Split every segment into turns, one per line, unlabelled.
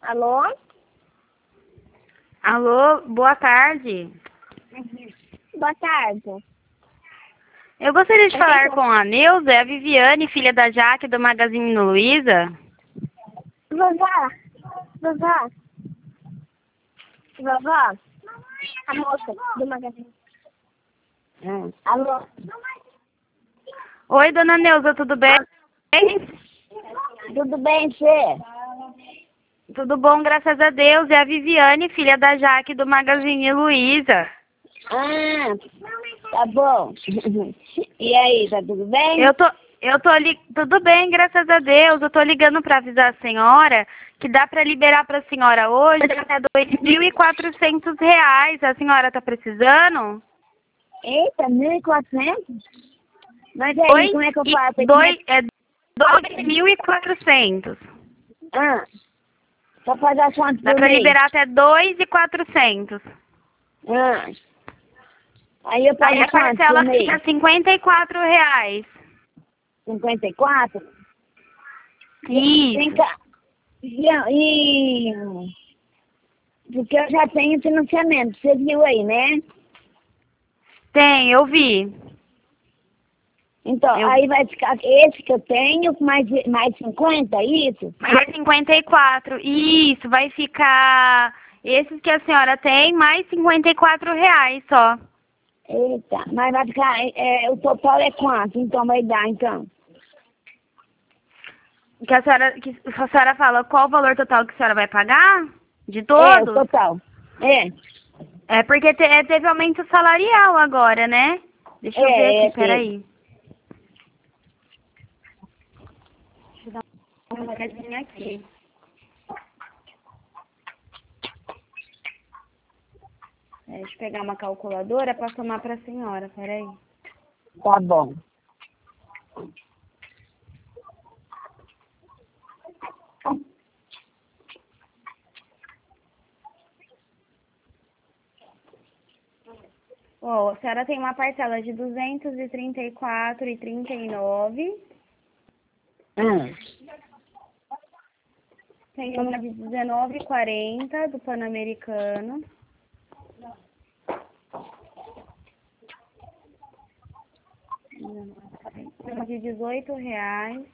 Alô?
Alô, boa tarde.
Boa tarde.
Eu gostaria de falar com a Neuza, a Viviane, filha da Jaque, do Magazine Luiza.
Vovó. Vovó. Vovó. A moça do magazine. Alô?
Oi, dona Neuza, tudo bem?
Tudo bem, Fê?
Tudo bom, graças a Deus. É a Viviane, filha da Jaque, do Magazine Luiza.
Ah, tá bom. E aí, tá tudo bem?
Tudo bem, graças a Deus. Eu tô ligando para avisar a senhora que dá para liberar para a senhora hoje até R$ 2.400. A senhora tá precisando?
Eita, 1.400? Mas aí, como é que eu faço?
É 2.400.
Ah, só pagar quanto
Dá
por
para
mês?
liberar até 2.400.
Ah, aí eu pago
Aí a
quanto
parcela
por mês?
fica R$ 54.
54? Vem
Isso.
cá. Porque eu já tenho financiamento, você viu aí, né?
Tem, eu vi.
Então, aí vai ficar esse que eu tenho, mais 50, isso?
Mais 54. Isso, vai ficar esses que a senhora tem, mais R$ 54 só.
Eita, mas vai ficar, o total é quanto? Então vai dar, então.
Que a senhora fala qual o valor total que a senhora vai pagar? De
O
todos?
total.
É porque teve aumento salarial agora, né? Deixa eu ver aqui, peraí. Deixa eu dar uma olhadinha aqui. Deixa eu pegar uma calculadora para somar para a senhora, peraí.
Tá bom.
Ó, a senhora tem uma parcela de R$ 234,39. Tem uma de R$ 19,40 do Pan-Americano. Uma de R$ 18.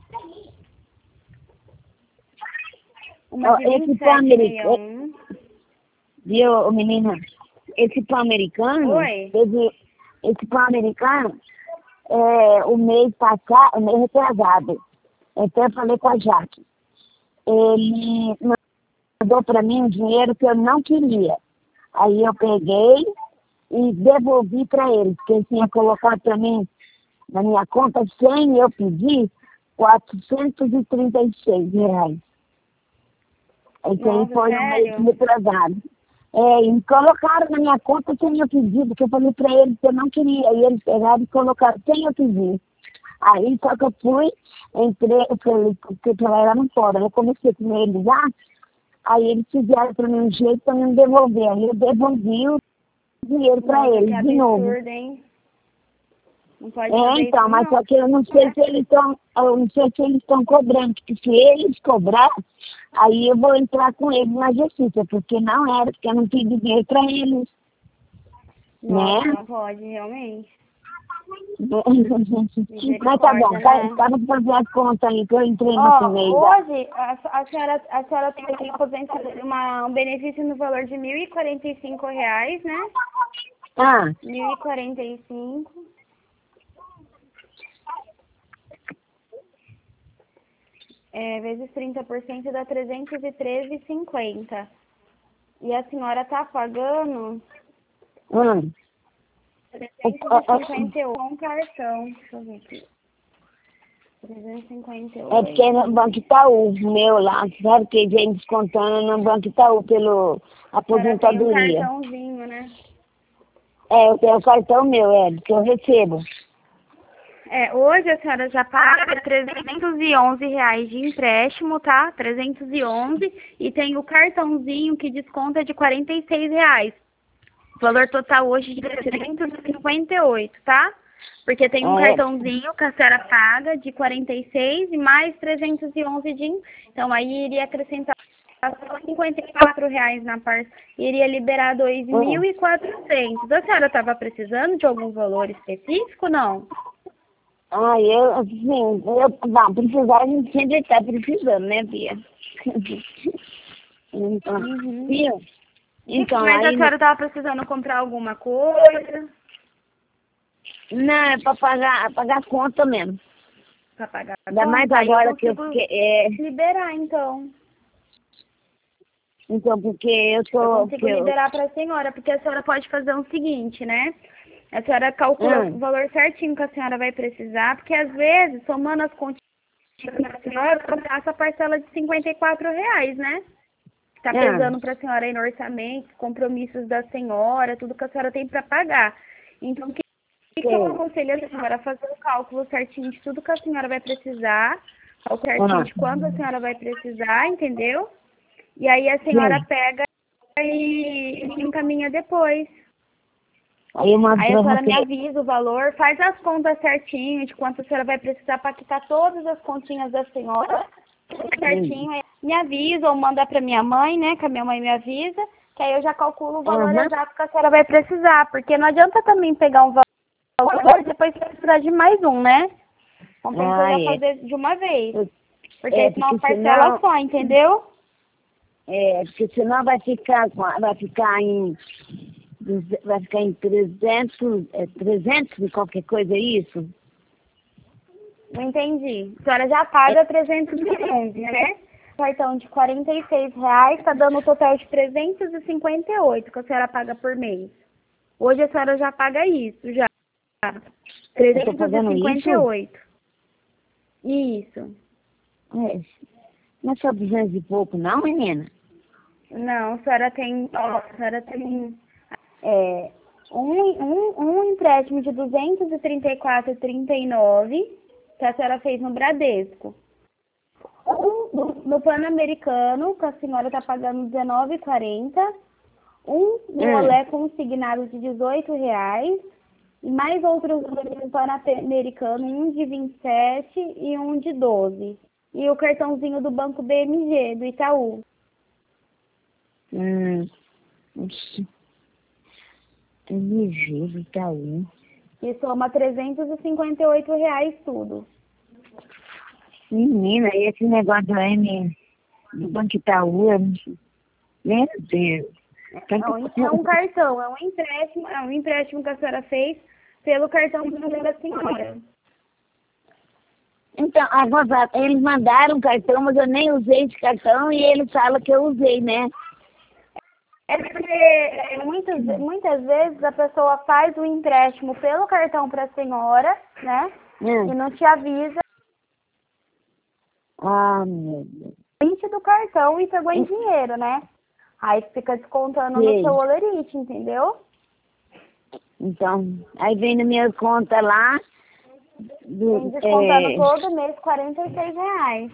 Uma de
Esse Pan-Americano,
27,61.
viu, menina? Esse Pan-Americano,
Oi?
esse Pan-Americano, o mês passado, o mês retrasado, até eu falei com a Jaque, ele mandou para mim um dinheiro que eu não queria. Aí eu peguei e devolvi para ele, porque ele tinha colocado para mim na minha conta sem eu pedir R$ 436. Então foi um mês retrasado. E me colocaram na minha conta sem eu pedir, porque eu falei para eles que eu não queria. E eles pegaram e colocaram sem eu pedir. Aí só que eu fui, entrei, eu falei, porque trabalharam fora. Eu comecei com eles lá, aí eles fizeram para mim um jeito para me devolver. Aí eu devolvi o dinheiro para eles de novo.
Absurdo, hein? Não pode fazer
Então,
isso,
mas
não.
só que eu não sei se eles estão cobrando, porque se eles cobrar, aí eu vou entrar com eles na justiça, porque não era, porque eu não pedi dinheiro para eles.
Nossa,
Né?
não pode, realmente.
Mas tá bom, tá no fazer as contas aí, que eu entrei nesse mês.
Hoje, a senhora tem um benefício no valor de R$ 1.045, né?
Ah,
1.045. Vezes 30% dá 313,50. E a senhora tá pagando 358 com cartão. Deixa eu ver aqui. 358.
é porque é no Banco Itaú, meu lá, sabe que vem descontando no Banco Itaú pelo aposentadoria.
Tem um cartãozinho, né?
Eu tenho o cartão meu, que eu recebo.
Hoje a senhora já paga R$ 311 de empréstimo, tá? 311. E tem o cartãozinho que desconta de R$ 46. O valor total hoje de 358, tá? Porque tem um cartãozinho que a senhora paga de 46 e mais 311 de... Então aí iria acrescentar só R$ 54 na parcela, iria liberar 2.400. A senhora estava precisando de algum valor específico, não?
Não, precisar, a gente sempre está precisando, né, Bia? Então, viu? Então,
mas
aí,
a senhora estava precisando comprar alguma coisa?
não, é para pagar a conta mesmo.
Para pagar a
Ainda
conta?
mais agora que eu
fiquei...
fiquei...
liberar, então.
Então, porque eu tô...
Eu consigo liberar para a senhora, porque a senhora pode fazer o seguinte, né? A senhora calcula o valor certinho que a senhora vai precisar, porque às vezes, somando as continhas da senhora, essa parcela de R$ 54, né? Está pesando para a senhora aí no orçamento, compromissos da senhora, tudo que a senhora tem para pagar. Então, o que eu aconselho a senhora fazer o cálculo certinho de tudo que a senhora vai precisar, o certinho de quando a senhora vai precisar, entendeu? E aí a senhora pega e encaminha depois. Aí a senhora me avisa o valor, faz as contas certinho de quanto a senhora vai precisar para quitar todas as continhas da senhora, certinho. Aí me avisa ou manda para minha mãe, né, que a minha mãe me avisa, que aí eu já calculo o valor exato que a senhora vai precisar, porque não adianta também pegar um valor e depois você precisar de mais um, né? Compensa já fazer de uma vez, porque senão parcela só, entendeu?
Porque senão vai ficar em 300 e qualquer coisa, é isso?
Não entendi. A senhora já paga 311, né? Cartão de R$ 46, está dando um total de 358 que a senhora paga por mês. Hoje a senhora já paga isso, já. 358. Isso.
Não é só 200 e pouco, não, menina?
Não, a senhora tem um empréstimo de 234,39 que a senhora fez no Bradesco. No plano americano, que a senhora está pagando R$19,40. No Olé consignado de R$18. E mais outros no plano americano, um de 27 e um de 12. E o cartãozinho do Banco BMG, do Itaú.
MG do Itaú.
E soma R$358 tudo.
Menina, e esse negócio do Banco Itaú, meu Deus.
É um cartão, é um empréstimo que a senhora fez pelo cartão da senhora.
Então, agora, eles mandaram um cartão, mas eu nem usei esse cartão e ele fala que eu usei, né?
É porque muitas vezes a pessoa faz o empréstimo pelo cartão para a senhora, né? E não te avisa.
Meu Deus.
Print do cartão e pegou em dinheiro, né? Aí fica descontando no seu olerite, entendeu?
Então, aí vem na minha conta lá.
Vem descontando todo mês R$46.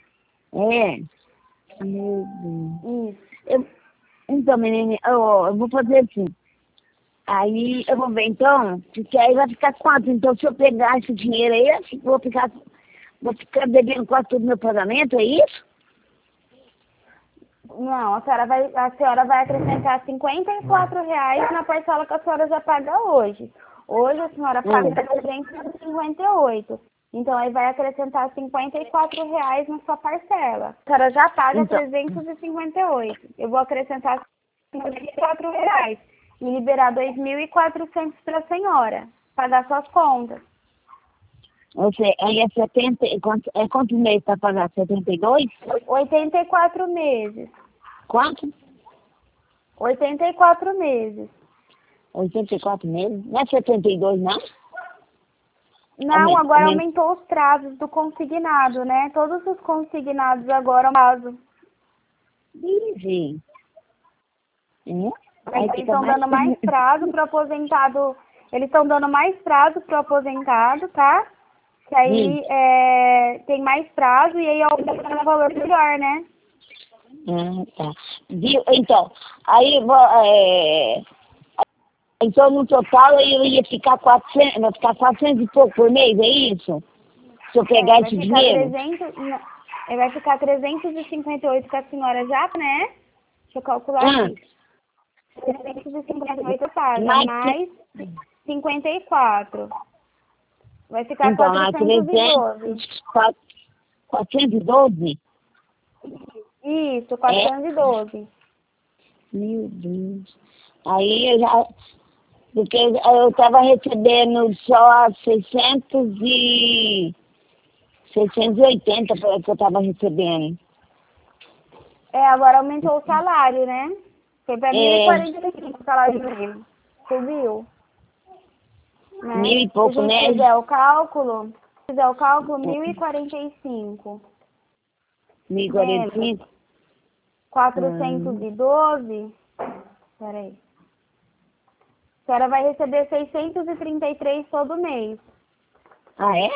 Meu Deus.
Isso.
Então, menina, eu vou fazer assim. Aí eu vou ver então, porque aí vai ficar quanto? Então, se eu pegar esse dinheiro aí, eu vou ficar devendo quase todo o meu pagamento, é isso?
Não, a senhora vai acrescentar R$54 na parcela que a senhora já paga hoje. Hoje a senhora paga 358. Então aí vai acrescentar R$54 na sua parcela. A senhora já paga 358. Eu vou acrescentar R$54 e liberar 2.400 para a senhora pagar suas contas.
Aí é 70, quantos meses para pagar? 72?
84 meses.
Quanto?
84 meses.
84 meses? Não é 72, não?
Não, agora aumentou os prazos do consignado, né? Todos os consignados agora prazo.
Sim.
Eles estão dando mais prazo para o aposentado. Eles estão dando mais prazo para o aposentado, tá? Que aí tem mais prazo e aí aumenta o valor melhor, né?
Tá. Viu? Então, aí então no total eu ia ficar 400, vai ficar 400 e pouco por mês, é isso? Se eu pegar esse dinheiro?
Aí vai ficar 358 com a senhora já, né? Deixa eu calcular aqui. 358 paga, mais 54. Vai ficar
Então,
412.
412?
Isso, 412.
Meu Deus. Aí eu já... Porque eu estava recebendo só 680 foi o que eu estava recebendo.
Agora aumentou o salário, né? Foi para 1.045 o salário mínimo. Subiu. Né?
Mil e pouco,
Se a gente
né?
fizer o cálculo, 1.045.
1045?
412. Peraí. A senhora vai receber 633 todo mês.
Ah, é?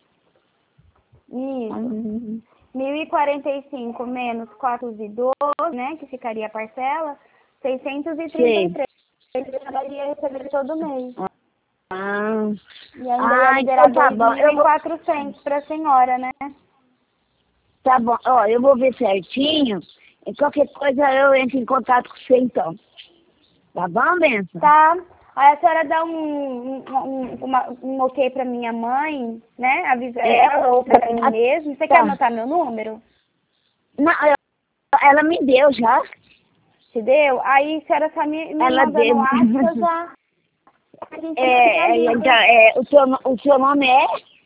Isso. 1.045 menos 412, né? Que ficaria a parcela. 633. Ela iria receber todo mês.
Ah,
E ainda ia liberar
então tá bom.
2.400 para a senhora, né?
Tá bom. Ó, eu vou ver certinho. E qualquer coisa eu entro em contato com você, então. Tá bom, Benção?
Tá. Aí a senhora dá um ok pra minha mãe, né? Avisa ela ou pra mim mesmo. Você quer anotar meu número?
Não, ela me deu já.
Te deu? Aí a senhora só me
Ela
manda
deu.
no WhatsApp já. A gente finaliza.
Então, o seu nome é?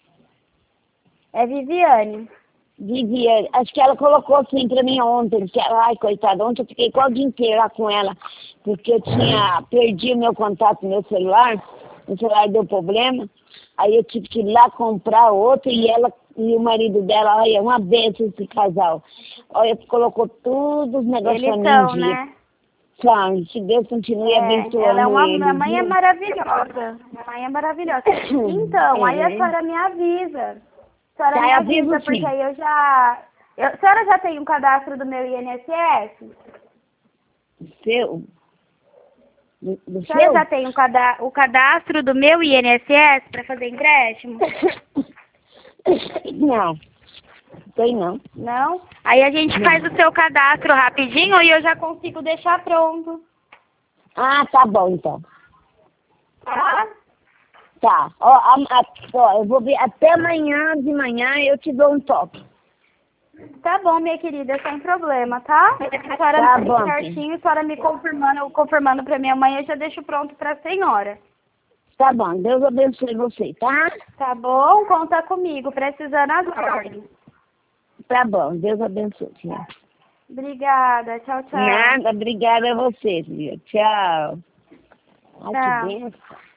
É Viviane.
Viviane. Acho que ela colocou assim pra mim ontem. Que ela, ai, coitada, ontem eu fiquei quase o dia inteiro lá com ela. Porque eu perdi o meu contato no meu celular. O celular deu problema. Aí eu tive que ir lá comprar outro e ela e o marido dela, olha, uma benção esse casal. Olha, colocou todos os negócios
Eles
pra mim em
são,
dia.
né?
Sabe, se Deus continue abençoando
Minha
eles.
mãe é
Viu?
maravilhosa. Minha mãe é maravilhosa. Então, aí a senhora me avisa. A senhora me avisa, porque aí eu já... A senhora já tem um cadastro do meu INSS?
Seu? Do
A senhora
seu?
já tem o cadastro do meu INSS para fazer empréstimo?
Não, tem não.
Não? Aí a gente faz o seu cadastro rapidinho e eu já consigo deixar pronto.
Ah, tá bom então.
Tá?
Tá. Ó, eu vou ver até amanhã de manhã eu te dou um toque.
Tá bom, minha querida, sem problema, tá? A senhora
Tá
me
bom,
certinho, a senhora me confirmando pra minha mãe, eu já deixo pronto pra senhora.
Tá bom, Deus abençoe você, tá?
Tá bom? Conta comigo, precisando as ordens.
Tá bom, Deus abençoe, filha.
Obrigada, tchau, tchau.
Nada, obrigada a você, filha. Tchau. Ai, que
Tchau.
benção.